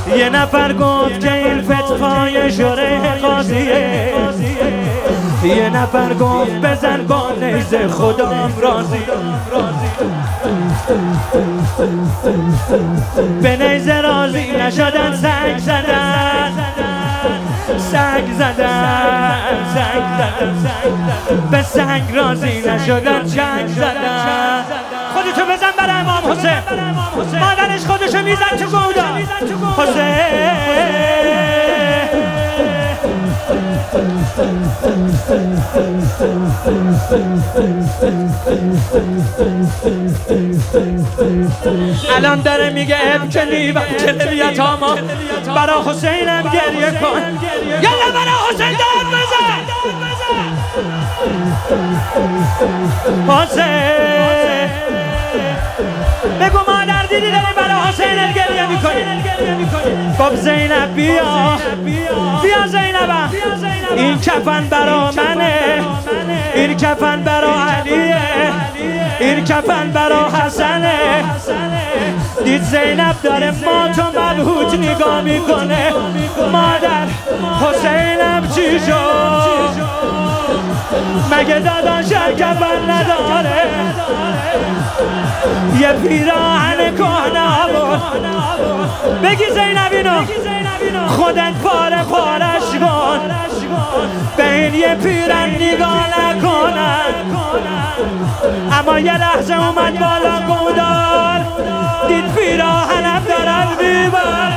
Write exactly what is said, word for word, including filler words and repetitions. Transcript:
یه نفر گفت که این فتوای شوره قاضیه، یه نفر گفت بزن با نیزه خدام راضی. به نیزه راضی نشدن سنگ زدن، سنگ زدن، سنگ زدن، به سنگ راضی نشدن چنگ زدن. خودتو بزن برای امام حسین، مادرش خودشو میزن تو گودان حسین. الان داره میگه ابتلی و کلیت آما برا حسینم گریه کن، یالا برا حسین داد بزن. حسین بگو مادر دیدی داری برا حسین گریه میکنی. گفت زینب بیا بیا زینبم، این کفن برا منه، این کفن برا علیه، این کفن برا حسنه. دید زینب داره مات و مبهوت نگاه میکنه. مادر حسینم چی شد؟ مگه داداش کفن نداره؟ یه پیراهن کهنه بود. بگی زینب اینو خودت پاره پارش کن، به این یه پیرن نگاه نکنن. اما یه لحظه اومد بالا گودال، دید پیراهنم دارد میبر.